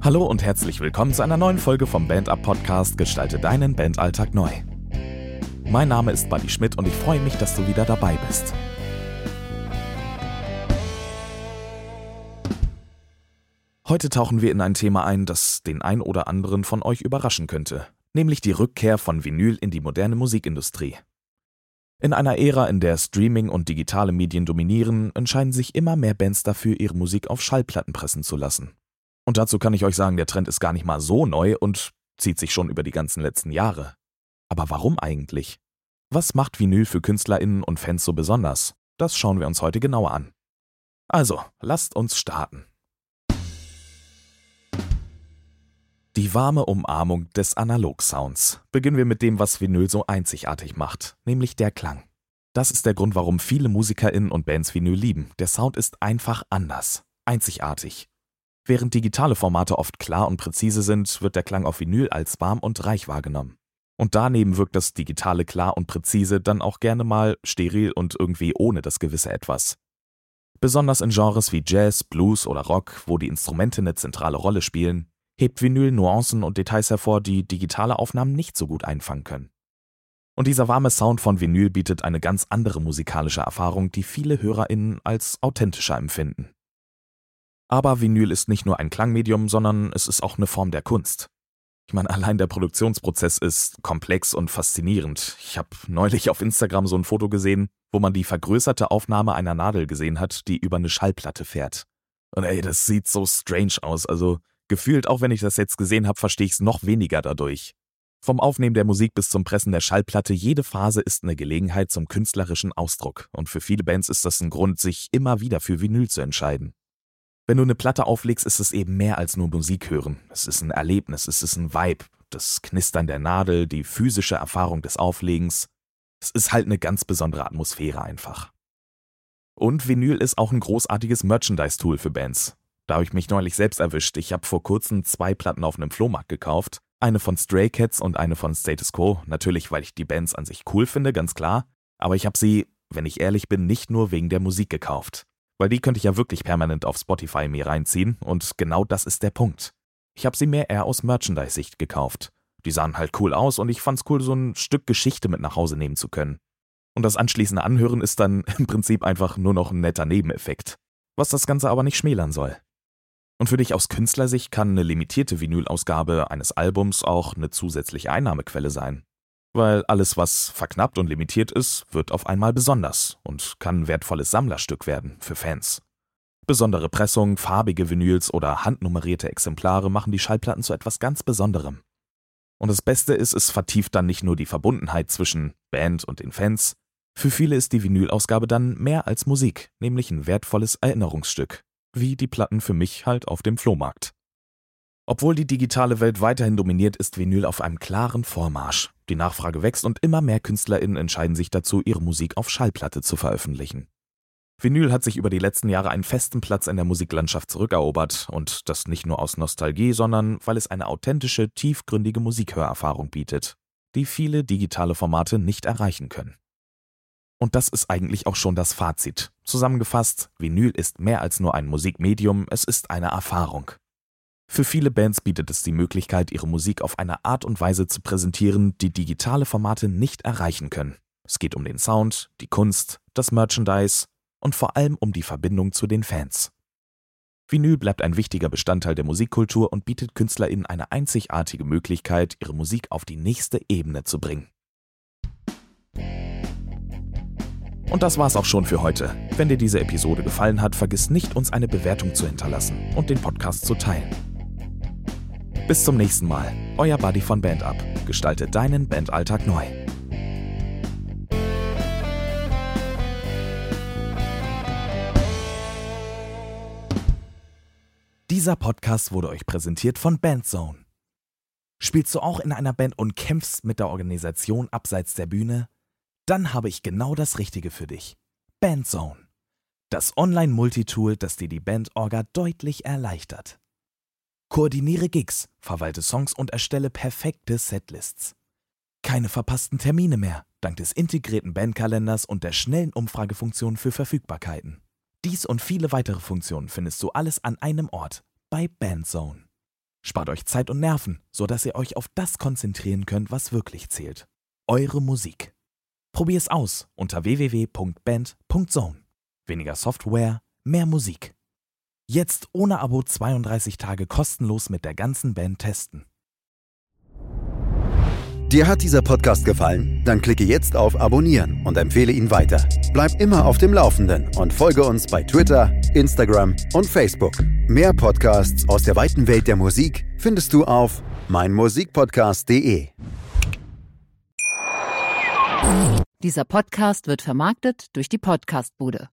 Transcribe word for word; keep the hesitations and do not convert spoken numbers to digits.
Hallo und herzlich willkommen zu einer neuen Folge vom Band-Up-Podcast Gestalte deinen Bandalltag neu. Mein Name ist Buddy Schmidt und ich freue mich, dass du wieder dabei bist. Heute tauchen wir in ein Thema ein, das den ein oder anderen von euch überraschen könnte, nämlich die Rückkehr von Vinyl in die moderne Musikindustrie. In einer Ära, in der Streaming und digitale Medien dominieren, entscheiden sich immer mehr Bands dafür, ihre Musik auf Schallplatten pressen zu lassen. Und dazu kann ich euch sagen, der Trend ist gar nicht mal so neu und zieht sich schon über die ganzen letzten Jahre. Aber warum eigentlich? Was macht Vinyl für KünstlerInnen und Fans so besonders? Das schauen wir uns heute genauer an. Also, lasst uns starten. Die warme Umarmung des Analog-Sounds. Beginnen wir mit dem, was Vinyl so einzigartig macht, nämlich der Klang. Das ist der Grund, warum viele MusikerInnen und Bands Vinyl lieben. Der Sound ist einfach anders, einzigartig. Während digitale Formate oft klar und präzise sind, wird der Klang auf Vinyl als warm und reich wahrgenommen. Und daneben wirkt das digitale klar und präzise dann auch gerne mal steril und irgendwie ohne das gewisse Etwas. Besonders in Genres wie Jazz, Blues oder Rock, wo die Instrumente eine zentrale Rolle spielen, hebt Vinyl Nuancen und Details hervor, die digitale Aufnahmen nicht so gut einfangen können. Und dieser warme Sound von Vinyl bietet eine ganz andere musikalische Erfahrung, die viele HörerInnen als authentischer empfinden. Aber Vinyl ist nicht nur ein Klangmedium, sondern es ist auch eine Form der Kunst. Ich meine, allein der Produktionsprozess ist komplex und faszinierend. Ich habe neulich auf Instagram so ein Foto gesehen, wo man die vergrößerte Aufnahme einer Nadel gesehen hat, die über eine Schallplatte fährt. Und ey, das sieht so strange aus. Also gefühlt, auch wenn ich das jetzt gesehen habe, verstehe ich es noch weniger dadurch. Vom Aufnehmen der Musik bis zum Pressen der Schallplatte, jede Phase ist eine Gelegenheit zum künstlerischen Ausdruck. Und für viele Bands ist das ein Grund, sich immer wieder für Vinyl zu entscheiden. Wenn du eine Platte auflegst, ist es eben mehr als nur Musik hören. Es ist ein Erlebnis, es ist ein Vibe, das Knistern der Nadel, die physische Erfahrung des Auflegens. Es ist halt eine ganz besondere Atmosphäre einfach. Und Vinyl ist auch ein großartiges Merchandise-Tool für Bands. Da habe ich mich neulich selbst erwischt. Ich habe vor kurzem zwei Platten auf einem Flohmarkt gekauft. Eine von Stray Cats und eine von Status Quo. Natürlich, weil ich die Bands an sich cool finde, ganz klar. Aber ich habe sie, wenn ich ehrlich bin, nicht nur wegen der Musik gekauft. Weil die könnte ich ja wirklich permanent auf Spotify mir reinziehen und genau das ist der Punkt. Ich habe sie mehr eher aus Merchandise-Sicht gekauft. Die sahen halt cool aus und ich fand's cool, so ein Stück Geschichte mit nach Hause nehmen zu können. Und das anschließende Anhören ist dann im Prinzip einfach nur noch ein netter Nebeneffekt. Was das Ganze aber nicht schmälern soll. Und für dich aus Künstlersicht kann eine limitierte Vinyl-Ausgabe eines Albums auch eine zusätzliche Einnahmequelle sein. Weil alles, was verknappt und limitiert ist, wird auf einmal besonders und kann ein wertvolles Sammlerstück werden für Fans. Besondere Pressungen, farbige Vinyls oder handnummerierte Exemplare machen die Schallplatten zu etwas ganz Besonderem. Und das Beste ist, es vertieft dann nicht nur die Verbundenheit zwischen Band und den Fans. Für viele ist die Vinylausgabe dann mehr als Musik, nämlich ein wertvolles Erinnerungsstück, wie die Platten für mich halt auf dem Flohmarkt. Obwohl die digitale Welt weiterhin dominiert, ist Vinyl auf einem klaren Vormarsch. Die Nachfrage wächst und immer mehr KünstlerInnen entscheiden sich dazu, ihre Musik auf Schallplatte zu veröffentlichen. Vinyl hat sich über die letzten Jahre einen festen Platz in der Musiklandschaft zurückerobert und das nicht nur aus Nostalgie, sondern weil es eine authentische, tiefgründige Musikhörerfahrung bietet, die viele digitale Formate nicht erreichen können. Und das ist eigentlich auch schon das Fazit. Zusammengefasst, Vinyl ist mehr als nur ein Musikmedium, es ist eine Erfahrung. Für viele Bands bietet es die Möglichkeit, ihre Musik auf eine Art und Weise zu präsentieren, die digitale Formate nicht erreichen können. Es geht um den Sound, die Kunst, das Merchandise und vor allem um die Verbindung zu den Fans. Vinyl bleibt ein wichtiger Bestandteil der Musikkultur und bietet KünstlerInnen eine einzigartige Möglichkeit, ihre Musik auf die nächste Ebene zu bringen. Und das war's auch schon für heute. Wenn dir diese Episode gefallen hat, vergiss nicht, uns eine Bewertung zu hinterlassen und den Podcast zu teilen. Bis zum nächsten Mal. Euer Buddy von Band-Up. Gestalte deinen Bandalltag neu. Dieser Podcast wurde euch präsentiert von Bandzone. Spielst du auch in einer Band und kämpfst mit der Organisation abseits der Bühne? Dann habe ich genau das Richtige für dich. Bandzone. Das Online-Multitool, das dir die Bandorga deutlich erleichtert. Koordiniere Gigs, verwalte Songs und erstelle perfekte Setlists. Keine verpassten Termine mehr, dank des integrierten Bandkalenders und der schnellen Umfragefunktion für Verfügbarkeiten. Dies und viele weitere Funktionen findest du alles an einem Ort bei Bandzone. Spart euch Zeit und Nerven, sodass ihr euch auf das konzentrieren könnt, was wirklich zählt. Eure Musik. Probier's aus unter w w w punkt band punkt zone. Weniger Software, mehr Musik. Jetzt ohne Abo zweiunddreißig Tage kostenlos mit der ganzen Band testen. Dir hat dieser Podcast gefallen? Dann klicke jetzt auf Abonnieren und empfehle ihn weiter. Bleib immer auf dem Laufenden und folge uns bei Twitter, Instagram und Facebook. Mehr Podcasts aus der weiten Welt der Musik findest du auf meinmusikpodcast punkt de. Dieser Podcast wird vermarktet durch die Podcastbude.